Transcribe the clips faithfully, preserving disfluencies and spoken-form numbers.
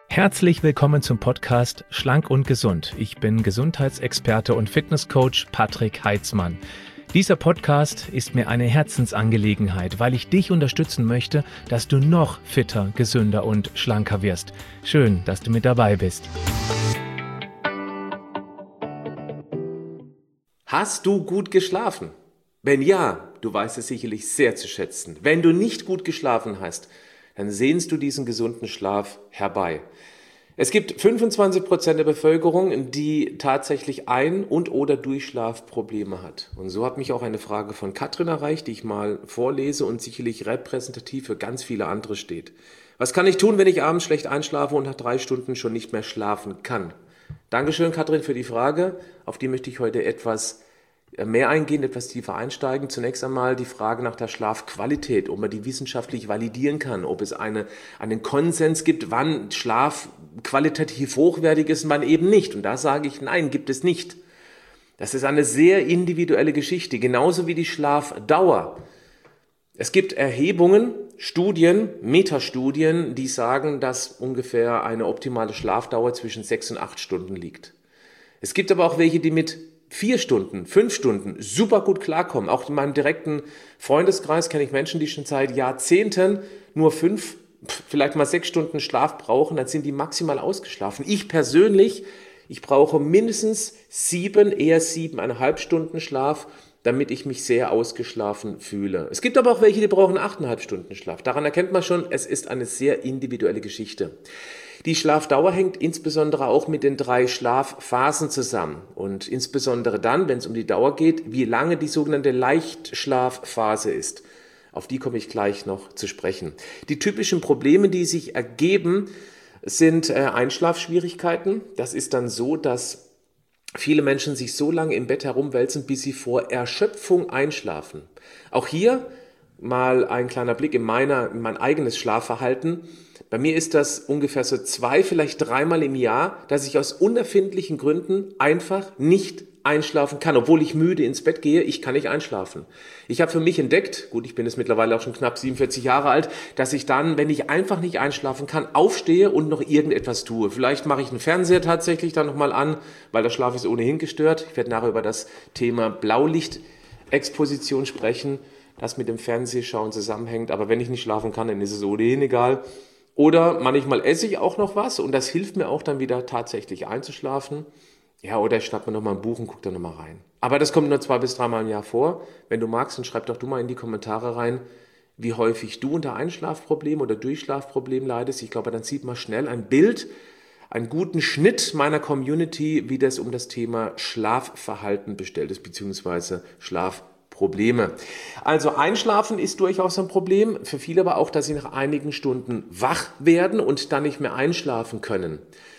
Herzlich willkommen zum Podcast Schlank und Gesund. Ich bin Gesundheitsexperte und Fitnesscoach Patrick Heitzmann. Dieser Podcast ist mir eine Herzensangelegenheit, weil ich dich unterstützen möchte, dass du noch fitter, gesünder und schlanker wirst. Schön, dass du mit dabei bist. Hast du gut geschlafen? Wenn ja, du weißt es sicherlich sehr zu schätzen. Wenn du nicht gut geschlafen hast, dann sehnst du diesen gesunden Schlaf herbei. Es gibt fünfundzwanzig Prozent der Bevölkerung, die tatsächlich Ein- und oder Durchschlafprobleme hat. Und so hat mich auch eine Frage von Katrin erreicht, die ich mal vorlese und sicherlich repräsentativ für ganz viele andere steht. Was kann ich tun, wenn ich abends schlecht einschlafe und nach drei Stunden schon nicht mehr schlafen kann? Dankeschön, Katrin, für die Frage. Auf die möchte ich heute etwas mehr eingehen, etwas tiefer einsteigen. Zunächst einmal die Frage nach der Schlafqualität, ob man die wissenschaftlich validieren kann, ob es eine, einen Konsens gibt, wann Schlaf qualitativ hochwertig ist und wann eben nicht. Und da sage ich, nein, gibt es nicht. Das ist eine sehr individuelle Geschichte, genauso wie die Schlafdauer. Es gibt Erhebungen, Studien, Metastudien, die sagen, dass ungefähr eine optimale Schlafdauer zwischen sechs und acht Stunden liegt. Es gibt aber auch welche, die mit vier Stunden, fünf Stunden super gut klarkommen. Auch in meinem direkten Freundeskreis kenne ich Menschen, die schon seit Jahrzehnten nur fünf, vielleicht mal sechs Stunden Schlaf brauchen, dann sind die maximal ausgeschlafen. Ich persönlich, ich brauche mindestens sieben, eher siebeneinhalb Stunden Schlaf, damit ich mich sehr ausgeschlafen fühle. Es gibt aber auch welche, die brauchen achteinhalb Stunden Schlaf. Daran erkennt man schon, es ist eine sehr individuelle Geschichte. Die Schlafdauer hängt insbesondere auch mit den drei Schlafphasen zusammen und insbesondere dann, wenn es um die Dauer geht, wie lange die sogenannte Leichtschlafphase ist. Auf die komme ich gleich noch zu sprechen. Die typischen Probleme, die sich ergeben, sind äh, Einschlafschwierigkeiten. Das ist dann so, dass viele Menschen sich so lange im Bett herumwälzen, bis sie vor Erschöpfung einschlafen. Auch hier mal ein kleiner Blick in, meiner, in mein eigenes Schlafverhalten. Bei mir ist das ungefähr so zwei, vielleicht dreimal im Jahr, dass ich aus unerfindlichen Gründen einfach nicht einschlafen kann, obwohl ich müde ins Bett gehe, ich kann nicht einschlafen. Ich habe für mich entdeckt, gut, ich bin jetzt mittlerweile auch schon knapp siebenundvierzig Jahre alt, dass ich dann, wenn ich einfach nicht einschlafen kann, aufstehe und noch irgendetwas tue. Vielleicht mache ich einen Fernseher tatsächlich dann nochmal an, weil der Schlaf ist ohnehin gestört. Ich werde nachher über das Thema Blaulichtexposition sprechen, das mit dem Fernsehschauen zusammenhängt. Aber wenn ich nicht schlafen kann, dann ist es ohnehin egal. Oder manchmal esse ich auch noch was und das hilft mir auch dann wieder tatsächlich einzuschlafen. Ja, oder ich schnappe mir nochmal ein Buch und gucke da nochmal rein. Aber das kommt nur zwei bis dreimal im Jahr vor. Wenn du magst, dann schreib doch du mal in die Kommentare rein, wie häufig du unter Einschlafproblemen oder Durchschlafproblemen leidest. Ich glaube, dann sieht man schnell ein Bild, einen guten Schnitt meiner Community, wie das um das Thema Schlafverhalten bestellt ist, beziehungsweise Schlafprobleme. Probleme. Also Einschlafen ist durchaus ein Problem, für viele aber auch, dass sie nach einigen Stunden wach werden und dann nicht mehr einschlafen können.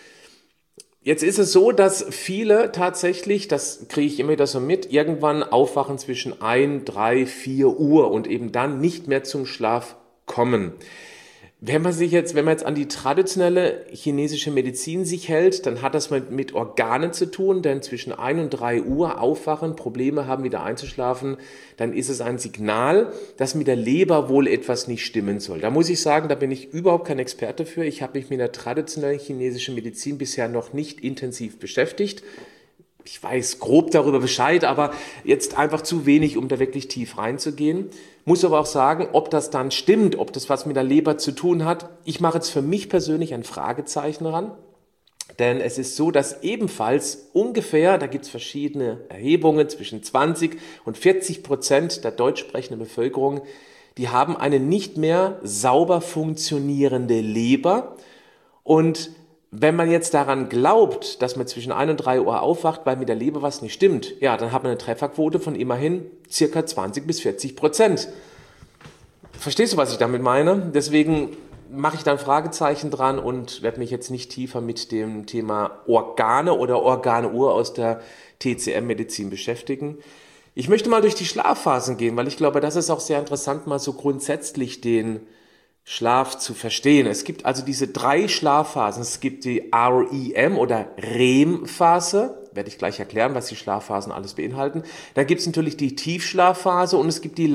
Jetzt ist es so, dass viele tatsächlich, das kriege ich immer wieder so mit, irgendwann aufwachen zwischen ein, drei, vier Uhr und eben dann nicht mehr zum Schlaf kommen. Wenn man sich jetzt, wenn man jetzt an die traditionelle chinesische Medizin sich hält, dann hat das mit, mit Organen zu tun, denn zwischen ein und drei Uhr aufwachen, Probleme haben, wieder einzuschlafen, dann ist es ein Signal, dass mit der Leber wohl etwas nicht stimmen soll. Da muss ich sagen, da bin ich überhaupt kein Experte für. Ich habe mich mit der traditionellen chinesischen Medizin bisher noch nicht intensiv beschäftigt. Ich weiß grob darüber Bescheid, aber jetzt einfach zu wenig, um da wirklich tief reinzugehen. Muss aber auch sagen, ob das dann stimmt, ob das was mit der Leber zu tun hat. Ich mache jetzt für mich persönlich ein Fragezeichen ran, denn es ist so, dass ebenfalls ungefähr, da gibt es verschiedene Erhebungen, zwischen zwanzig und vierzig Prozent der deutsch sprechenden Bevölkerung, die haben eine nicht mehr sauber funktionierende Leber. Und wenn man jetzt daran glaubt, dass man zwischen ein und drei Uhr aufwacht, weil mit der Leber was nicht stimmt, ja, dann hat man eine Trefferquote von immerhin circa zwanzig bis vierzig Prozent. Verstehst du, was ich damit meine? Deswegen mache ich da ein Fragezeichen dran und werde mich jetzt nicht tiefer mit dem Thema Organe oder Organuhr aus der T C M-Medizin beschäftigen. Ich möchte mal durch die Schlafphasen gehen, weil ich glaube, das ist auch sehr interessant, mal so grundsätzlich den Schlaf zu verstehen. Es gibt also diese drei Schlafphasen. Es gibt die R E M oder R E M-Phase. Werde ich gleich erklären, was die Schlafphasen alles beinhalten. Dann gibt es natürlich die Tiefschlafphase und es gibt die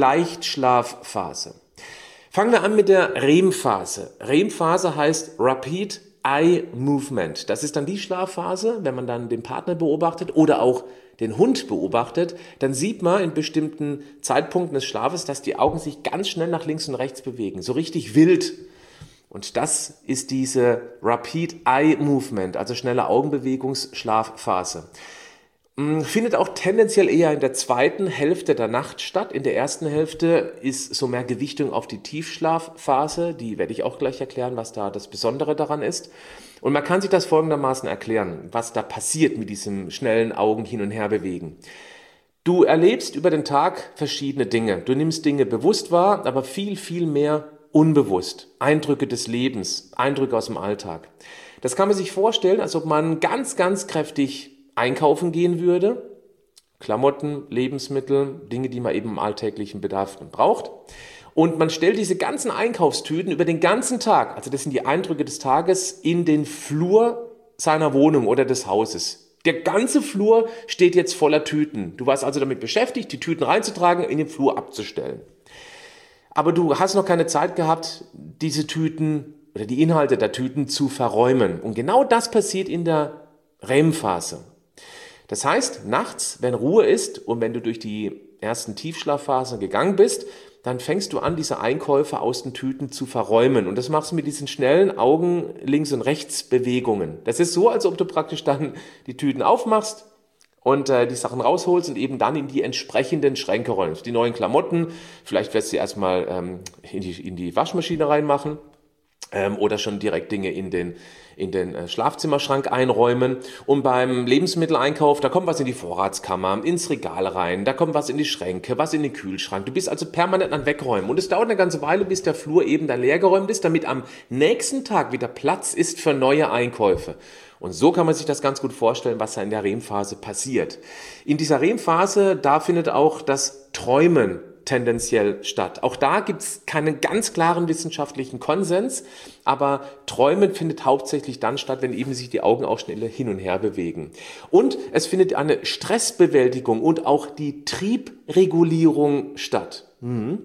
Leichtschlafphase. Fangen wir an mit der R E M-Phase. R E M-Phase heißt Rapid Eye Movement. Das ist dann die Schlafphase, wenn man dann den Partner beobachtet oder auch den Hund beobachtet, dann sieht man in bestimmten Zeitpunkten des Schlafes, dass die Augen sich ganz schnell nach links und rechts bewegen, so richtig wild. Und das ist diese Rapid Eye Movement, also schnelle Augenbewegungsschlafphase. Findet auch tendenziell eher in der zweiten Hälfte der Nacht statt. In der ersten Hälfte ist so mehr Gewichtung auf die Tiefschlafphase. Die werde ich auch gleich erklären, was da das Besondere daran ist. Und man kann sich das folgendermaßen erklären, was da passiert mit diesem schnellen Augen hin und her bewegen. Du erlebst über den Tag verschiedene Dinge. Du nimmst Dinge bewusst wahr, aber viel, viel mehr unbewusst. Eindrücke des Lebens, Eindrücke aus dem Alltag. Das kann man sich vorstellen, als ob man ganz, ganz kräftig einkaufen gehen würde, Klamotten, Lebensmittel, Dinge, die man eben im alltäglichen Bedarf braucht. Und man stellt diese ganzen Einkaufstüten über den ganzen Tag, also das sind die Eindrücke des Tages, in den Flur seiner Wohnung oder des Hauses. Der ganze Flur steht jetzt voller Tüten. Du warst also damit beschäftigt, die Tüten reinzutragen, in den Flur abzustellen. Aber du hast noch keine Zeit gehabt, diese Tüten oder die Inhalte der Tüten zu verräumen. Und genau das passiert in der R E M-Phase. Das heißt, nachts, wenn Ruhe ist und wenn du durch die ersten Tiefschlafphasen gegangen bist, dann fängst du an, diese Einkäufe aus den Tüten zu verräumen. Und das machst du mit diesen schnellen Augen links und rechts Bewegungen. Das ist so, als ob du praktisch dann die Tüten aufmachst und äh, die Sachen rausholst und eben dann in die entsprechenden Schränke räumst. Die neuen Klamotten, vielleicht wirst du erstmal ähm, in die, in die Waschmaschine reinmachen. Ähm, oder schon direkt Dinge in den, in den äh, Schlafzimmerschrank einräumen. Und beim Lebensmitteleinkauf, da kommt was in die Vorratskammer, ins Regal rein, da kommt was in die Schränke, was in den Kühlschrank. Du bist also permanent an Wegräumen. Und es dauert eine ganze Weile, bis der Flur eben dann leergeräumt ist, damit am nächsten Tag wieder Platz ist für neue Einkäufe. Und so kann man sich das ganz gut vorstellen, was da in der R E M-Phase passiert. In dieser R E M-Phase, da findet auch das Träumen tendenziell statt. Auch da gibt es keinen ganz klaren wissenschaftlichen Konsens, aber Träumen findet hauptsächlich dann statt, wenn eben sich die Augen auch schneller hin und her bewegen. Und es findet eine Stressbewältigung und auch die Triebregulierung statt. Mhm.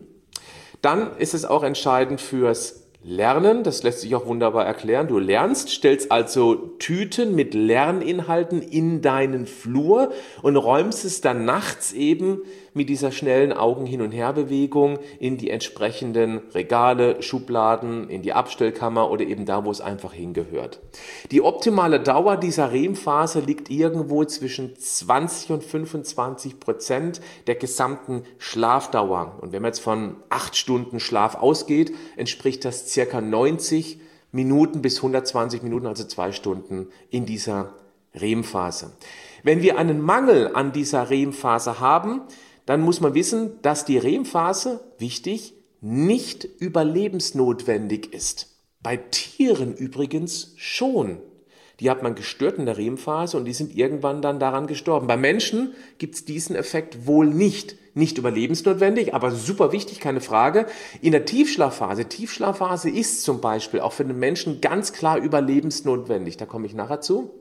Dann ist es auch entscheidend fürs Lernen, das lässt sich auch wunderbar erklären. Du lernst, stellst also Tüten mit Lerninhalten in deinen Flur und räumst es dann nachts eben mit dieser schnellen Augen- hin- und Herbewegung in die entsprechenden Regale, Schubladen, in die Abstellkammer oder eben da, wo es einfach hingehört. Die optimale Dauer dieser R E M-Phase liegt irgendwo zwischen zwanzig und fünfundzwanzig Prozent der gesamten Schlafdauer. Und wenn man jetzt von acht Stunden Schlaf ausgeht, entspricht das circa neunzig Minuten bis hundertzwanzig Minuten, also zwei Stunden in dieser R E M-Phase. Wenn wir einen Mangel an dieser R E M-Phase haben, dann muss man wissen, dass die R E M-Phase, wichtig, nicht überlebensnotwendig ist. Bei Tieren übrigens schon. Die hat man gestört in der R E M-Phase und die sind irgendwann dann daran gestorben. Bei Menschen gibt es diesen Effekt wohl nicht. Nicht überlebensnotwendig, aber super wichtig, keine Frage. In der Tiefschlafphase, Tiefschlafphase ist zum Beispiel auch für den Menschen ganz klar überlebensnotwendig. Da komme ich nachher zu.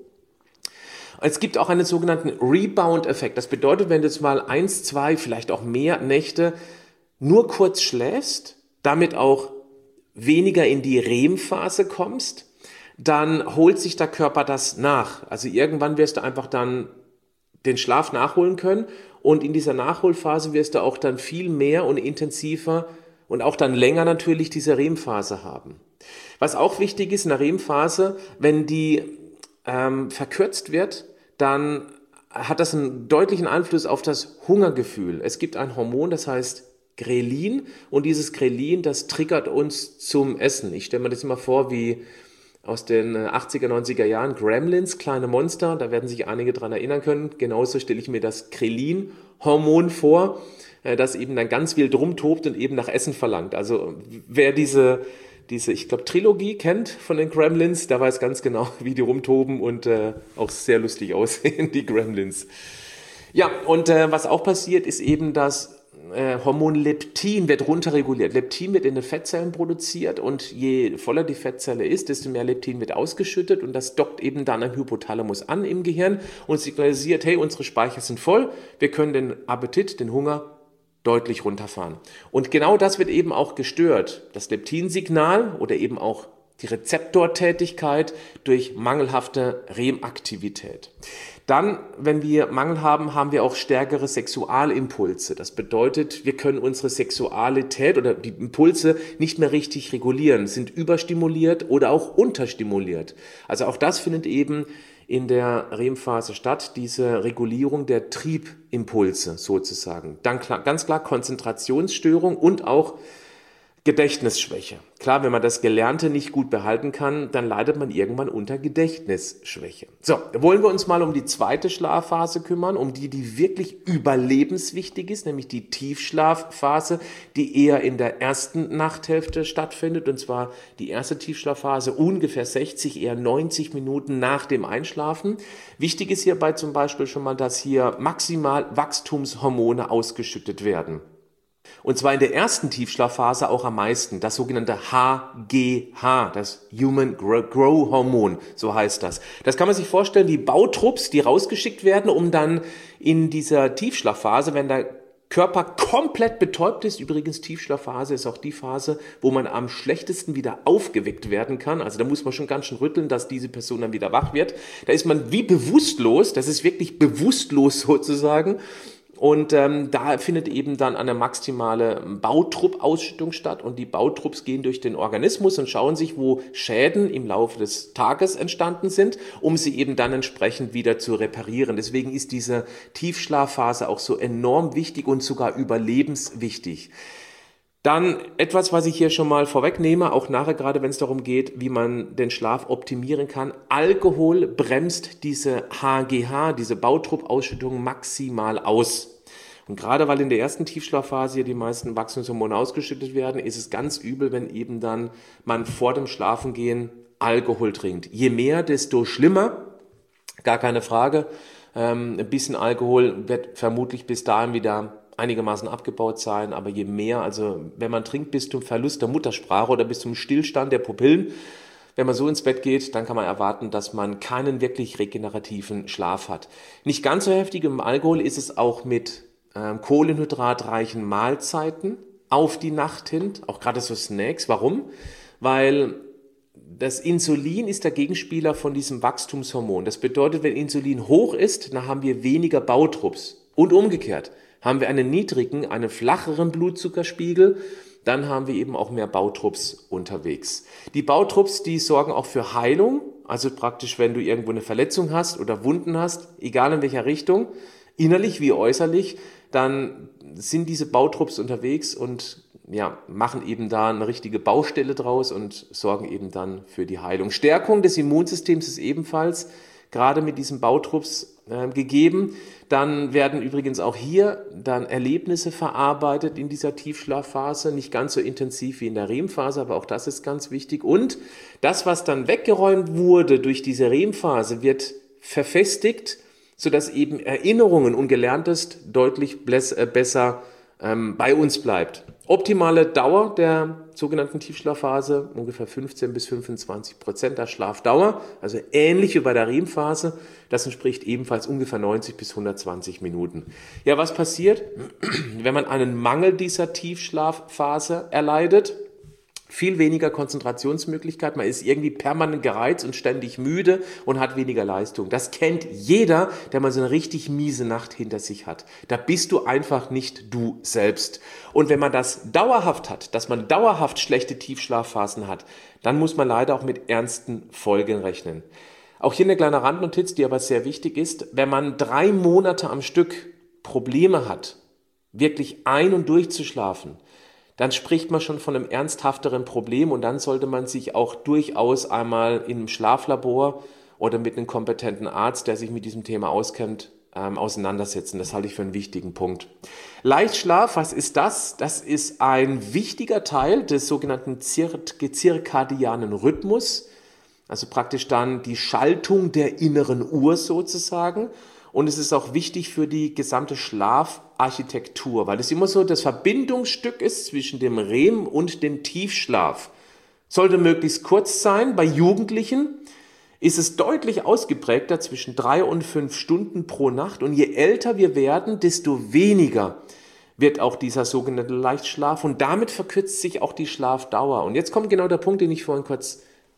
Es gibt auch einen sogenannten Rebound-Effekt. Das bedeutet, wenn du jetzt mal eins, zwei, vielleicht auch mehr Nächte nur kurz schläfst, damit auch weniger in die R E M-Phase kommst, dann holt sich der Körper das nach. Also irgendwann wirst du einfach dann den Schlaf nachholen können und in dieser Nachholphase wirst du auch dann viel mehr und intensiver und auch dann länger natürlich diese R E M-Phase haben. Was auch wichtig ist in der R E M-Phase, wenn die ähm, verkürzt wird, dann hat das einen deutlichen Einfluss auf das Hungergefühl. Es gibt ein Hormon, das heißt Grelin und dieses Grelin, das triggert uns zum Essen. Ich stelle mir das immer vor wie aus den achtziger, neunziger Jahren, Gremlins, kleine Monster, da werden sich einige dran erinnern können. Genauso stelle ich mir das Grelin-Hormon vor, das eben dann ganz wild rumtobt und eben nach Essen verlangt. Also wer diese, diese ich glaube, Trilogie kennt von den Gremlins, der weiß ganz genau, wie die rumtoben und äh, auch sehr lustig aussehen, die Gremlins. Ja, und äh, was auch passiert, ist eben, dass Äh, Hormon Leptin wird runterreguliert. Leptin wird in den Fettzellen produziert und je voller die Fettzelle ist, desto mehr Leptin wird ausgeschüttet und das dockt eben dann am Hypothalamus an im Gehirn und signalisiert, hey, unsere Speicher sind voll, wir können den Appetit, den Hunger deutlich runterfahren. Und genau das wird eben auch gestört. Das Leptinsignal oder eben auch die Rezeptortätigkeit durch mangelhafte R E M-Aktivität. Dann, wenn wir Mangel haben, haben wir auch stärkere Sexualimpulse. Das bedeutet, wir können unsere Sexualität oder die Impulse nicht mehr richtig regulieren, sind überstimuliert oder auch unterstimuliert. Also auch das findet eben in der R E M-Phase statt, diese Regulierung der Triebimpulse sozusagen. Dann klar, ganz klar Konzentrationsstörung und auch Gedächtnisschwäche. Klar, wenn man das Gelernte nicht gut behalten kann, dann leidet man irgendwann unter Gedächtnisschwäche. So, wollen wir uns mal um die zweite Schlafphase kümmern, um die, die wirklich überlebenswichtig ist, nämlich die Tiefschlafphase, die eher in der ersten Nachthälfte stattfindet, und zwar die erste Tiefschlafphase ungefähr sechzig, eher neunzig Minuten nach dem Einschlafen. Wichtig ist hierbei zum Beispiel schon mal, dass hier maximal Wachstumshormone ausgeschüttet werden. Und zwar in der ersten Tiefschlafphase auch am meisten, das sogenannte H G H, das Human Growth Hormone, so heißt das. Das kann man sich vorstellen wie Bautrupps, die rausgeschickt werden, um dann in dieser Tiefschlafphase, wenn der Körper komplett betäubt ist, übrigens Tiefschlafphase ist auch die Phase, wo man am schlechtesten wieder aufgeweckt werden kann, also da muss man schon ganz schön rütteln, dass diese Person dann wieder wach wird. Da ist man wie bewusstlos, das ist wirklich bewusstlos sozusagen. Und ähm, da findet eben dann eine maximale Bautrupp-Ausschüttung statt und die Bautrupps gehen durch den Organismus und schauen sich, wo Schäden im Laufe des Tages entstanden sind, um sie eben dann entsprechend wieder zu reparieren. Deswegen ist diese Tiefschlafphase auch so enorm wichtig und sogar überlebenswichtig. Dann etwas, was ich hier schon mal vorwegnehme, auch nachher gerade, wenn es darum geht, wie man den Schlaf optimieren kann. Alkohol bremst diese H G H, diese Bautrupp-Ausschüttung maximal aus. Und gerade weil in der ersten Tiefschlafphase hier die meisten Wachstumshormone ausgeschüttet werden, ist es ganz übel, wenn eben dann man vor dem Schlafengehen Alkohol trinkt. Je mehr, desto schlimmer, gar keine Frage. Ähm, ein bisschen Alkohol wird vermutlich bis dahin wieder einigermaßen abgebaut sein, aber je mehr, also wenn man trinkt bis zum Verlust der Muttersprache oder bis zum Stillstand der Pupillen, wenn man so ins Bett geht, dann kann man erwarten, dass man keinen wirklich regenerativen Schlaf hat. Nicht ganz so heftig im Alkohol ist es auch mit ähm, kohlenhydratreichen Mahlzeiten auf die Nacht hin, auch gerade so Snacks. Warum? Weil das Insulin ist der Gegenspieler von diesem Wachstumshormon. Das bedeutet, wenn Insulin hoch ist, dann haben wir weniger Bautrupps. Und umgekehrt, haben wir einen niedrigen, einen flacheren Blutzuckerspiegel, dann haben wir eben auch mehr Bautrupps unterwegs. Die Bautrupps, die sorgen auch für Heilung, also praktisch, wenn du irgendwo eine Verletzung hast oder Wunden hast, egal in welcher Richtung, innerlich wie äußerlich, dann sind diese Bautrupps unterwegs und ja, machen eben da eine richtige Baustelle draus und sorgen eben dann für die Heilung. Stärkung des Immunsystems ist ebenfalls gerade mit diesen Bautrupps äh, gegeben. Dann werden übrigens auch hier dann Erlebnisse verarbeitet in dieser Tiefschlafphase, nicht ganz so intensiv wie in der R E M-Phase, aber auch das ist ganz wichtig. Und das, was dann weggeräumt wurde durch diese R E M-Phase, wird verfestigt, sodass eben Erinnerungen und Gelerntes deutlich besser ähm, bei uns bleibt. Optimale Dauer der sogenannten Tiefschlafphase, ungefähr fünfzehn bis fünfundzwanzig Prozent der Schlafdauer, also ähnlich wie bei der R E M-Phase. Das entspricht ebenfalls ungefähr neunzig bis hundertzwanzig Minuten. Ja, was passiert, wenn man einen Mangel dieser Tiefschlafphase erleidet? Viel weniger Konzentrationsmöglichkeit, man ist irgendwie permanent gereizt und ständig müde und hat weniger Leistung. Das kennt jeder, der mal so eine richtig miese Nacht hinter sich hat. Da bist du einfach nicht du selbst. Und wenn man das dauerhaft hat, dass man dauerhaft schlechte Tiefschlafphasen hat, dann muss man leider auch mit ernsten Folgen rechnen. Auch hier eine kleine Randnotiz, die aber sehr wichtig ist. Wenn man drei Monate am Stück Probleme hat, wirklich ein- und durchzuschlafen, dann spricht man schon von einem ernsthafteren Problem und dann sollte man sich auch durchaus einmal in einem Schlaflabor oder mit einem kompetenten Arzt, der sich mit diesem Thema auskennt, ähm, auseinandersetzen. Das halte ich für einen wichtigen Punkt. Leichtschlaf, was ist das? Das ist ein wichtiger Teil des sogenannten zirkadianen Rhythmus, also praktisch dann die Schaltung der inneren Uhr sozusagen. Und es ist auch wichtig für die gesamte Schlafarchitektur, weil es immer so das Verbindungsstück ist zwischen dem R E M und dem Tiefschlaf. Sollte möglichst kurz sein. Bei Jugendlichen ist es deutlich ausgeprägter zwischen drei und fünf Stunden pro Nacht. Und je älter wir werden, desto weniger wird auch dieser sogenannte Leichtschlaf. Und damit verkürzt sich auch die Schlafdauer. Und jetzt kommt genau der Punkt, den ich vorhin kurz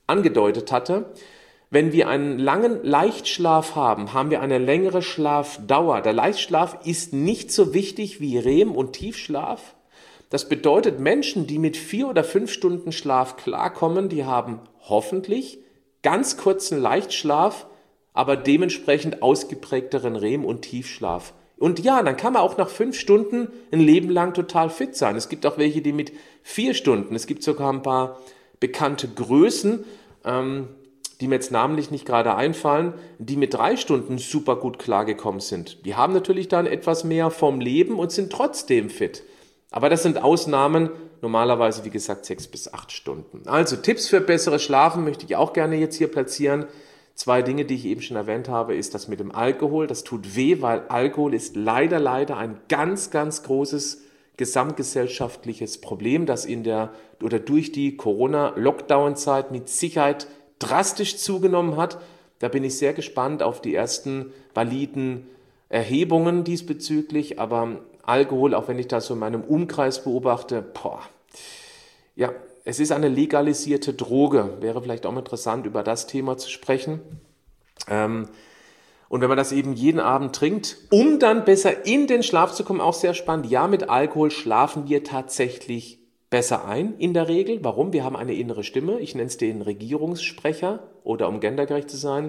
angedeutet hatte. Wenn wir einen langen Leichtschlaf haben, haben wir eine längere Schlafdauer. Der Leichtschlaf ist nicht so wichtig wie R E M und Tiefschlaf. Das bedeutet, Menschen, die mit vier oder fünf Stunden Schlaf klarkommen, die haben hoffentlich ganz kurzen Leichtschlaf, aber dementsprechend ausgeprägteren R E M und Tiefschlaf. Und ja, dann kann man auch nach fünf Stunden ein Leben lang total fit sein. Es gibt auch welche, die mit vier Stunden, es gibt sogar ein paar bekannte Größen, ähm, die mir jetzt namentlich nicht gerade einfallen, die mit drei Stunden super gut klargekommen sind. Die haben natürlich dann etwas mehr vom Leben und sind trotzdem fit. Aber das sind Ausnahmen, normalerweise wie gesagt sechs bis acht Stunden. Also Tipps für besseres Schlafen möchte ich auch gerne jetzt hier platzieren. Zwei Dinge, die ich eben schon erwähnt habe, ist das mit dem Alkohol. Das tut weh, weil Alkohol ist leider, leider ein ganz, ganz großes gesamtgesellschaftliches Problem, das in der oder durch die Corona-Lockdown-Zeit mit Sicherheit drastisch zugenommen hat. Da bin ich sehr gespannt auf die ersten validen Erhebungen diesbezüglich. Aber Alkohol, auch wenn ich das so in meinem Umkreis beobachte, boah, ja, es ist eine legalisierte Droge. Wäre vielleicht auch mal interessant, über das Thema zu sprechen. Ähm, und wenn man das eben jeden Abend trinkt, um dann besser in den Schlaf zu kommen, auch sehr spannend. Ja, mit Alkohol schlafen wir tatsächlich besser ein, in der Regel. Warum? Wir haben eine innere Stimme. Ich nenne es den Regierungssprecher oder, um gendergerecht zu sein,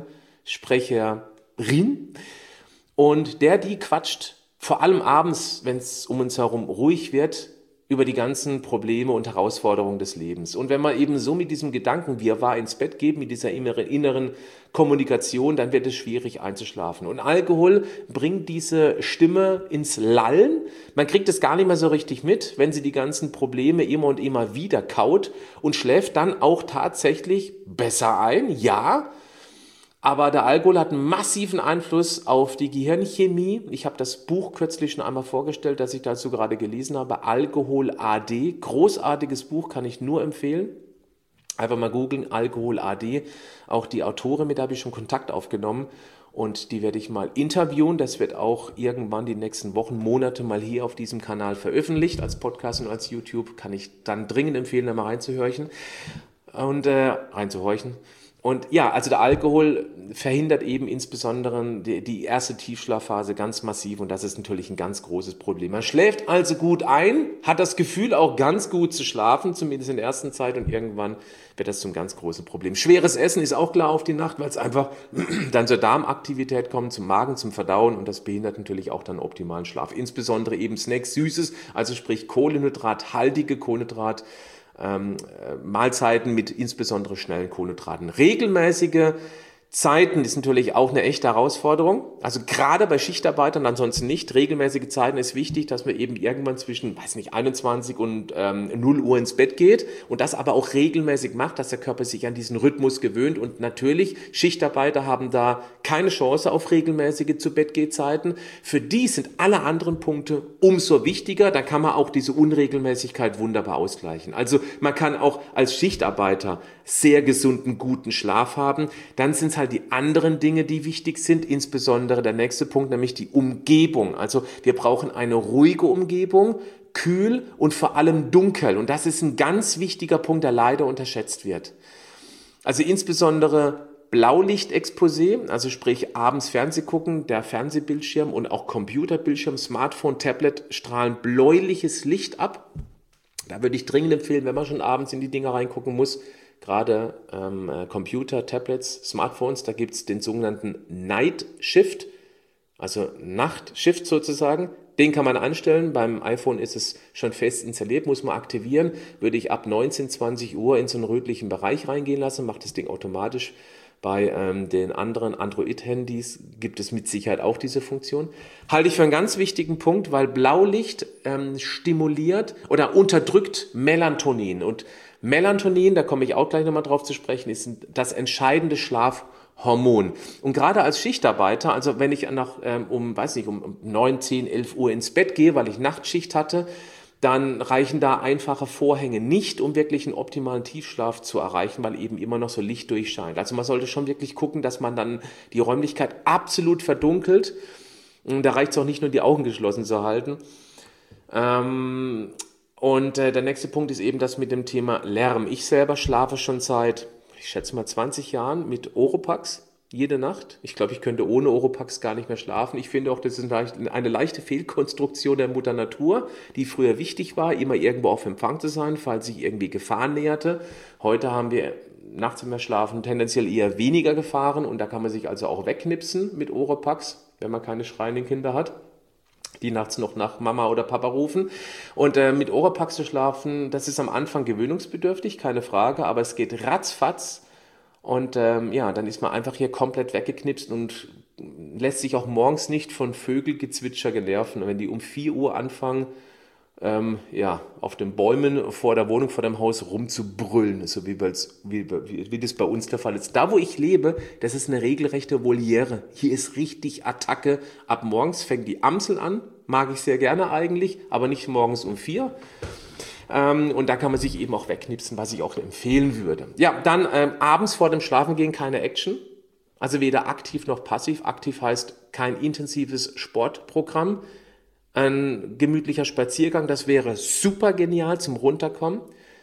Sprecherin. Und der, die quatscht vor allem abends, wenn es um uns herum ruhig wird, über die ganzen Probleme und Herausforderungen des Lebens. Und wenn man eben so mit diesem Gedankenwirrwarr ins Bett geht, mit dieser inneren Kommunikation, dann wird es schwierig einzuschlafen. Und Alkohol bringt diese Stimme ins Lallen. Man kriegt es gar nicht mehr so richtig mit, wenn sie die ganzen Probleme immer und immer wieder kaut und schläft dann auch tatsächlich besser ein. Ja, aber der Alkohol hat einen massiven Einfluss auf die Gehirnchemie. Ich habe das Buch kürzlich schon einmal vorgestellt, das ich dazu gerade gelesen habe. Alkohol A D. Großartiges Buch, kann ich nur empfehlen. Einfach mal googeln, Alkohol A D. Auch die Autorin, mit der habe ich schon Kontakt aufgenommen. Und die werde ich mal interviewen. Das wird auch irgendwann die nächsten Wochen, Monate mal hier auf diesem Kanal veröffentlicht. Als Podcast und als YouTube kann ich dann dringend empfehlen, da mal reinzuhorchen. Und äh, reinzuhorchen. Und ja, also der Alkohol verhindert eben insbesondere die, die erste Tiefschlafphase ganz massiv und das ist natürlich ein ganz großes Problem. Man schläft also gut ein, hat das Gefühl auch ganz gut zu schlafen, zumindest in der ersten Zeit und irgendwann wird das zum ganz großen Problem. Schweres Essen ist auch klar auf die Nacht, weil es einfach dann zur Darmaktivität kommt, zum Magen, zum Verdauen und das behindert natürlich auch dann optimalen Schlaf. Insbesondere eben Snacks, Süßes, also sprich Kohlenhydrathaltige Kohlenhydrat, Ähm, Mahlzeiten mit insbesondere schnellen Kohlenhydraten. Regelmäßige Zeiten ist natürlich auch eine echte Herausforderung. Also gerade bei Schichtarbeitern, ansonsten nicht. Regelmäßige Zeiten ist wichtig, dass man eben irgendwann zwischen, weiß nicht, einundzwanzig und ähm, null Uhr ins Bett geht und das aber auch regelmäßig macht, dass der Körper sich an diesen Rhythmus gewöhnt. Und natürlich, Schichtarbeiter haben da keine Chance auf regelmäßige Zu-Bett-Geh-Zeiten. Für die sind alle anderen Punkte umso wichtiger. Da kann man auch diese Unregelmäßigkeit wunderbar ausgleichen. Also man kann auch als Schichtarbeiter sehr gesunden, guten Schlaf haben. Dann sind es halt die anderen Dinge, die wichtig sind, insbesondere der nächste Punkt, nämlich die Umgebung. Also wir brauchen eine ruhige Umgebung, kühl und vor allem dunkel. Und das ist ein ganz wichtiger Punkt, der leider unterschätzt wird. Also insbesondere Blaulichtexposé, also sprich abends Fernseh gucken, der Fernsehbildschirm und auch Computerbildschirm, Smartphone, Tablet strahlen bläuliches Licht ab. Da würde ich dringend empfehlen, wenn man schon abends in die Dinger reingucken muss, gerade ähm, Computer, Tablets, Smartphones, da gibt es den sogenannten Night Shift, also Nachtshift sozusagen. Den kann man anstellen. Beim iPhone ist es schon fest installiert, muss man aktivieren. Würde ich ab neunzehn, zwanzig Uhr in so einen rötlichen Bereich reingehen lassen, macht das Ding automatisch. Bei ähm, den anderen Android-Handys gibt es mit Sicherheit auch diese Funktion. Halte ich für einen ganz wichtigen Punkt, weil Blaulicht ähm, stimuliert oder unterdrückt Melatonin. Und Melatonin, da komme ich auch gleich nochmal drauf zu sprechen, ist das entscheidende Schlafhormon. Und gerade als Schichtarbeiter, also wenn ich nach, ähm, um, weiß nicht, um neun, zehn, elf Uhr ins Bett gehe, weil ich Nachtschicht hatte, dann reichen da einfache Vorhänge nicht, um wirklich einen optimalen Tiefschlaf zu erreichen, weil eben immer noch so Licht durchscheint. Also man sollte schon wirklich gucken, dass man dann die Räumlichkeit absolut verdunkelt. Da reicht es auch nicht nur, die Augen geschlossen zu halten. Ähm, und äh, der nächste Punkt ist eben das mit dem Thema Lärm. Ich selber schlafe schon seit, ich schätze mal zwanzig Jahren mit Oropax jede Nacht. Ich glaube, ich könnte ohne Oropax gar nicht mehr schlafen. Ich finde auch, das ist eine leichte Fehlkonstruktion der Mutter Natur, die früher wichtig war, immer irgendwo auf Empfang zu sein, falls sich irgendwie Gefahr näherte. Heute haben wir nachts im Schlafen tendenziell eher weniger Gefahren und da kann man sich also auch wegknipsen mit Oropax, wenn man keine schreienden Kinder hat, die nachts noch nach Mama oder Papa rufen. Und äh, mit Oropax zu schlafen, das ist am Anfang gewöhnungsbedürftig, keine Frage, aber es geht ratzfatz. Und ähm, ja, dann ist man einfach hier komplett weggeknipst und lässt sich auch morgens nicht von Vögelgezwitscher generven. Und wenn die um vier Uhr anfangen, ähm, ja, auf den Bäumen vor der Wohnung, vor dem Haus rumzubrüllen, so wie, wie, wie, wie das bei uns der Fall ist. Da, wo ich lebe, das ist eine regelrechte Voliere. Hier ist richtig Attacke. Ab morgens fängt die Amsel an, mag ich sehr gerne eigentlich, aber nicht morgens um vier. Ähm, und da kann man sich eben auch wegknipsen, was ich auch empfehlen würde. Ja, dann ähm, abends vor dem Schlafengehen keine Action. Also weder aktiv noch passiv. Aktiv heißt kein intensives Sportprogramm. Ein gemütlicher Spaziergang, das wäre super genial zum Runterkommen.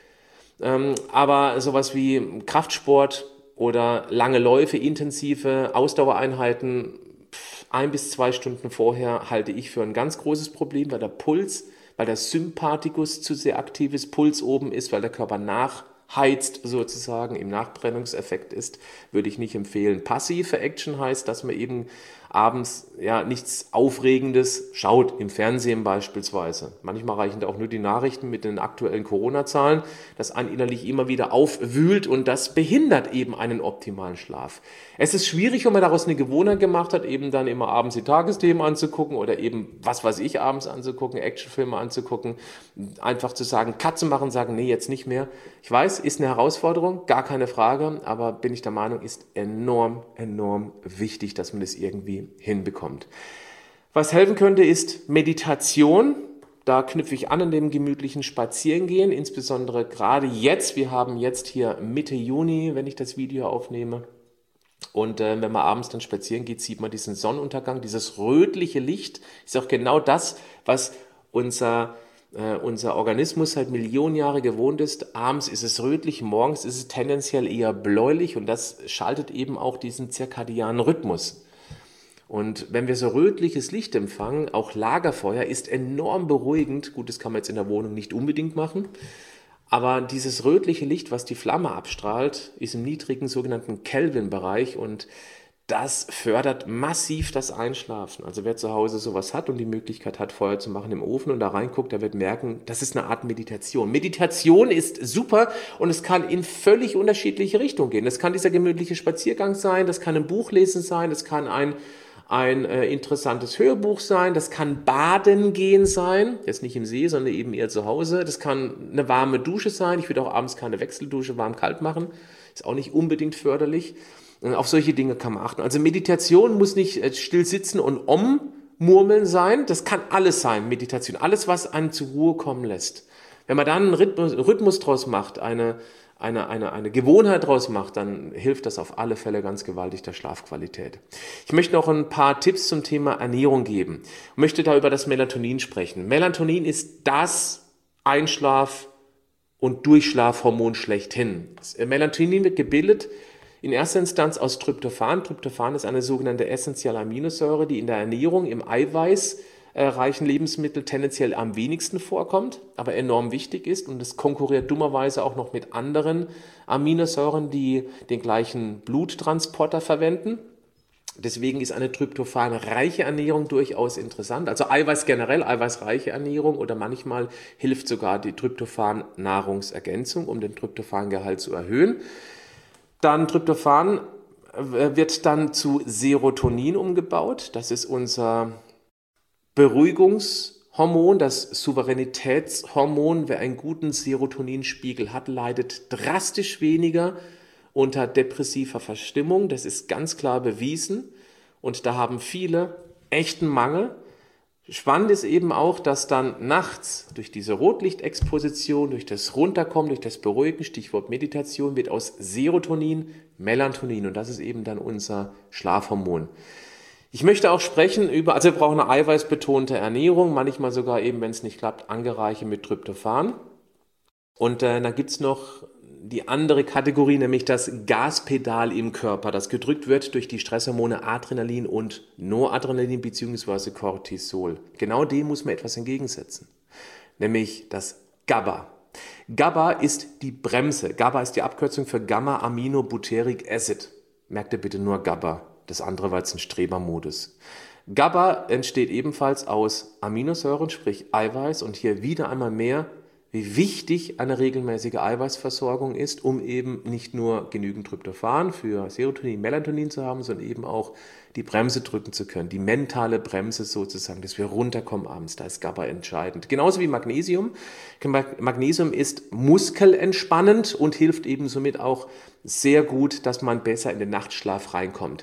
Ähm, aber sowas wie Kraftsport oder lange Läufe, intensive Ausdauereinheiten, pff, ein bis zwei Stunden vorher halte ich für ein ganz großes Problem, weil der Puls, weil der Sympathikus zu sehr aktives Puls oben ist, weil der Körper nachheizt sozusagen, im Nachbrennungseffekt ist, würde ich nicht empfehlen. Passive Action heißt, dass man eben abends ja nichts Aufregendes schaut, im Fernsehen beispielsweise. Manchmal reichen da auch nur die Nachrichten mit den aktuellen Corona-Zahlen, das einen innerlich immer wieder aufwühlt und das behindert eben einen optimalen Schlaf. Es ist schwierig, wenn man daraus eine Gewohnheit gemacht hat, eben dann immer abends die Tagesthemen anzugucken oder eben, was weiß ich, abends anzugucken, Actionfilme anzugucken, einfach zu sagen, Katze machen, sagen, nee, jetzt nicht mehr. Ich weiß, ist eine Herausforderung, gar keine Frage, aber bin ich der Meinung, ist enorm, enorm wichtig, dass man das irgendwie hinbekommt. Was helfen könnte, ist Meditation. Da knüpfe ich an an dem gemütlichen Spazierengehen, insbesondere gerade jetzt. Wir haben jetzt hier Mitte Juni, wenn ich das Video aufnehme. Und äh, wenn man abends dann spazieren geht, sieht man diesen Sonnenuntergang, dieses rötliche Licht. Ist auch genau das, was unser, äh, unser Organismus seit Millionen Jahren gewohnt ist. Abends ist es rötlich, morgens ist es tendenziell eher bläulich und das schaltet eben auch diesen zirkadianen Rhythmus. Und wenn wir so rötliches Licht empfangen, auch Lagerfeuer ist enorm beruhigend. Gut, das kann man jetzt in der Wohnung nicht unbedingt machen. Aber dieses rötliche Licht, was die Flamme abstrahlt, ist im niedrigen sogenannten Kelvin-Bereich und das fördert massiv das Einschlafen. Also wer zu Hause sowas hat und die Möglichkeit hat, Feuer zu machen im Ofen und da reinguckt, der wird merken, das ist eine Art Meditation. Meditation ist super und es kann in völlig unterschiedliche Richtungen gehen. Das kann dieser gemütliche Spaziergang sein, das kann ein Buch lesen sein, das kann ein ein äh, interessantes Hörbuch sein, das kann Baden gehen sein, jetzt nicht im See, sondern eben eher zu Hause. Das kann eine warme Dusche sein, ich würde auch abends keine Wechseldusche warm-kalt machen, ist auch nicht unbedingt förderlich. Und auf solche Dinge kann man achten. Also Meditation muss nicht äh, still sitzen und Om-Murmeln sein, das kann alles sein, Meditation, alles, was einen zur Ruhe kommen lässt. Wenn man dann einen Rhythmus, Rhythmus draus macht, eine Eine, eine, eine Gewohnheit draus macht, dann hilft das auf alle Fälle ganz gewaltig der Schlafqualität. Ich möchte noch ein paar Tipps zum Thema Ernährung geben. Ich möchte da über das Melatonin sprechen. Melatonin ist das Einschlaf- und Durchschlafhormon schlechthin. Das Melatonin wird gebildet in erster Instanz aus Tryptophan. Tryptophan ist eine sogenannte essentielle Aminosäure, die in der Ernährung im Eiweiß reichen Lebensmittel tendenziell am wenigsten vorkommt, aber enorm wichtig ist und es konkurriert dummerweise auch noch mit anderen Aminosäuren, die den gleichen Bluttransporter verwenden. Deswegen ist eine tryptophanreiche Ernährung durchaus interessant, also Eiweiß generell, eiweißreiche Ernährung oder manchmal hilft sogar die Tryptophan-Nahrungsergänzung, um den Tryptophangehalt zu erhöhen. Dann Tryptophan wird dann zu Serotonin umgebaut, das ist unser Beruhigungshormon, das Souveränitätshormon. Wer einen guten Serotoninspiegel hat, leidet drastisch weniger unter depressiver Verstimmung. Das ist ganz klar bewiesen und da haben viele echten Mangel. Spannend ist eben auch, dass dann nachts durch diese Rotlichtexposition, durch das Runterkommen, durch das Beruhigen, Stichwort Meditation, wird aus Serotonin Melatonin und das ist eben dann unser Schlafhormon. Ich möchte auch sprechen über, also wir brauchen eine eiweißbetonte Ernährung, manchmal sogar eben, wenn es nicht klappt, angereichert mit Tryptophan. Und äh, dann gibt es noch die andere Kategorie, nämlich das Gaspedal im Körper, das gedrückt wird durch die Stresshormone Adrenalin und Noradrenalin bzw. Cortisol. Genau dem muss man etwas entgegensetzen, nämlich das GABA. GABA ist die Bremse. GABA ist die Abkürzung für Gamma-Aminobutyric Acid. Merkt ihr bitte nur GABA, das andere war jetzt ein Strebermodus. GABA entsteht ebenfalls aus Aminosäuren, sprich Eiweiß, und hier wieder einmal mehr, wie wichtig eine regelmäßige Eiweißversorgung ist, um eben nicht nur genügend Tryptophan für Serotonin, Melatonin zu haben, sondern eben auch die Bremse drücken zu können, die mentale Bremse sozusagen, dass wir runterkommen abends, da ist GABA entscheidend. Genauso wie Magnesium. Magnesium ist muskelentspannend und hilft eben somit auch sehr gut, dass man besser in den Nachtschlaf reinkommt.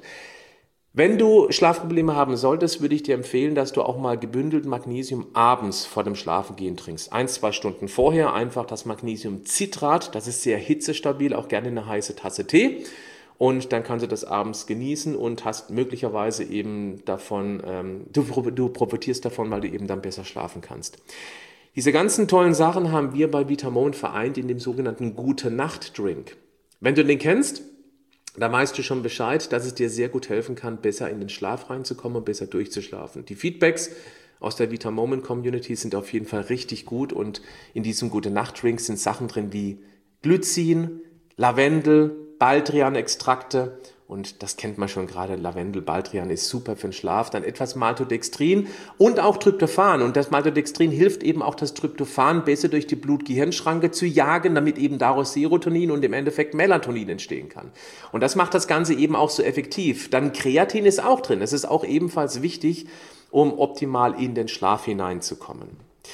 Wenn du Schlafprobleme haben solltest, würde ich dir empfehlen, dass du auch mal gebündelt Magnesium abends vor dem Schlafengehen trinkst. Ein, zwei Stunden vorher einfach das Magnesiumcitrat, das ist sehr hitzestabil, auch gerne eine heiße Tasse Tee. Und dann kannst du das abends genießen und hast möglicherweise eben davon, ähm, du, du profitierst davon, weil du eben dann besser schlafen kannst. Diese ganzen tollen Sachen haben wir bei Vitamon vereint in dem sogenannten Gute-Nacht-Drink. Wenn du den kennst, da weißt du schon Bescheid, dass es dir sehr gut helfen kann, besser in den Schlaf reinzukommen und besser durchzuschlafen. Die Feedbacks aus der Vitamoment-Community sind auf jeden Fall richtig gut und in diesem Gute-Nacht-Drink sind Sachen drin wie Glycin, Lavendel, Baldrian-Extrakte und das kennt man schon gerade, Lavendel, Baldrian ist super für den Schlaf, dann etwas Maltodextrin und auch Tryptophan und das Maltodextrin hilft eben auch das Tryptophan besser durch die Blut-Gehirn-Schranke zu jagen, damit eben daraus Serotonin und im Endeffekt Melatonin entstehen kann. Und das macht das Ganze eben auch so effektiv. Dann Kreatin ist auch drin, das ist auch ebenfalls wichtig, um optimal in den Schlaf hineinzukommen.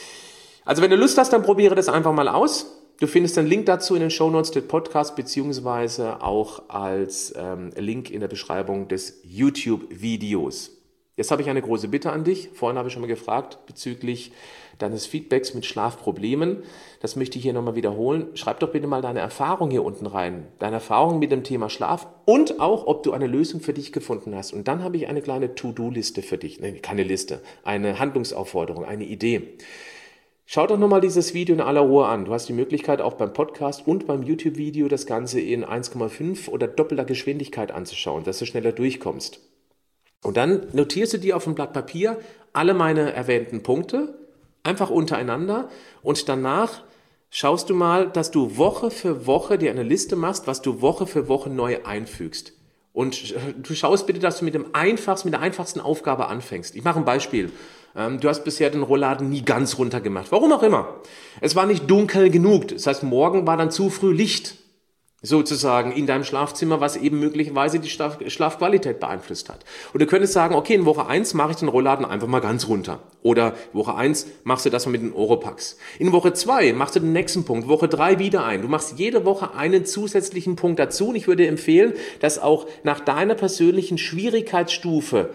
Also wenn du Lust hast, dann probiere das einfach mal aus. Du findest den Link dazu in den Shownotes des Podcasts beziehungsweise auch als ähm, Link in der Beschreibung des YouTube-Videos. Jetzt habe ich eine große Bitte an dich. Vorhin habe ich schon mal gefragt bezüglich deines Feedbacks mit Schlafproblemen. Das möchte ich hier nochmal wiederholen. Schreib doch bitte mal deine Erfahrung hier unten rein. Deine Erfahrung mit dem Thema Schlaf und auch, ob du eine Lösung für dich gefunden hast. Und dann habe ich eine kleine To-Do-Liste für dich. Nein, keine Liste, eine Handlungsaufforderung, eine Idee. Schau doch nochmal dieses Video in aller Ruhe an. Du hast die Möglichkeit, auch beim Podcast und beim YouTube-Video das Ganze in eins Komma fünf oder doppelter Geschwindigkeit anzuschauen, dass du schneller durchkommst. Und dann notierst du dir auf dem Blatt Papier alle meine erwähnten Punkte, einfach untereinander und danach schaust du mal, dass du Woche für Woche dir eine Liste machst, was du Woche für Woche neu einfügst. Und du schaust bitte, dass du mit dem einfachsten, mit der einfachsten Aufgabe anfängst. Ich mache ein Beispiel. Du hast bisher den Rollladen nie ganz runter gemacht. Warum auch immer. Es war nicht dunkel genug. Das heißt, morgen war dann zu früh Licht sozusagen in deinem Schlafzimmer, was eben möglicherweise die Schlaf- Schlafqualität beeinflusst hat. Und du könntest sagen, okay, in Woche eins mache ich den Rollladen einfach mal ganz runter. Oder Woche eins machst du das mal mit den Oropax. In Woche zwei machst du den nächsten Punkt, Woche drei wieder ein. Du machst jede Woche einen zusätzlichen Punkt dazu. Und ich würde empfehlen, das auch nach deiner persönlichen Schwierigkeitsstufe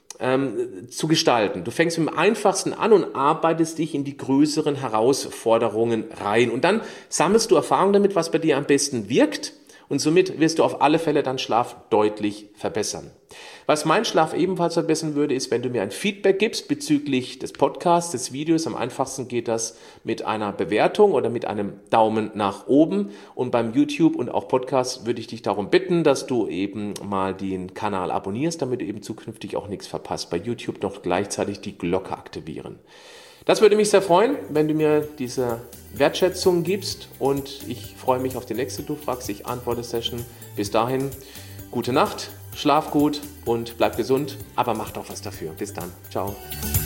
Ähm, zu gestalten. Du fängst mit dem Einfachsten an und arbeitest dich in die größeren Herausforderungen rein. Und dann sammelst du Erfahrung damit, was bei dir am besten wirkt. Und somit wirst du auf alle Fälle deinen Schlaf deutlich verbessern. Was mein Schlaf ebenfalls verbessern würde, ist, wenn du mir ein Feedback gibst bezüglich des Podcasts, des Videos. Am einfachsten geht das mit einer Bewertung oder mit einem Daumen nach oben. Und beim YouTube und auch Podcast würde ich dich darum bitten, dass du eben mal den Kanal abonnierst, damit du eben zukünftig auch nichts verpasst. Bei YouTube noch gleichzeitig die Glocke aktivieren. Das würde mich sehr freuen, wenn du mir diese Wertschätzung gibst und ich freue mich auf die nächste Du fragst, ich antworte Session. Bis dahin, gute Nacht, schlaf gut und bleib gesund, aber mach doch was dafür. Bis dann, ciao.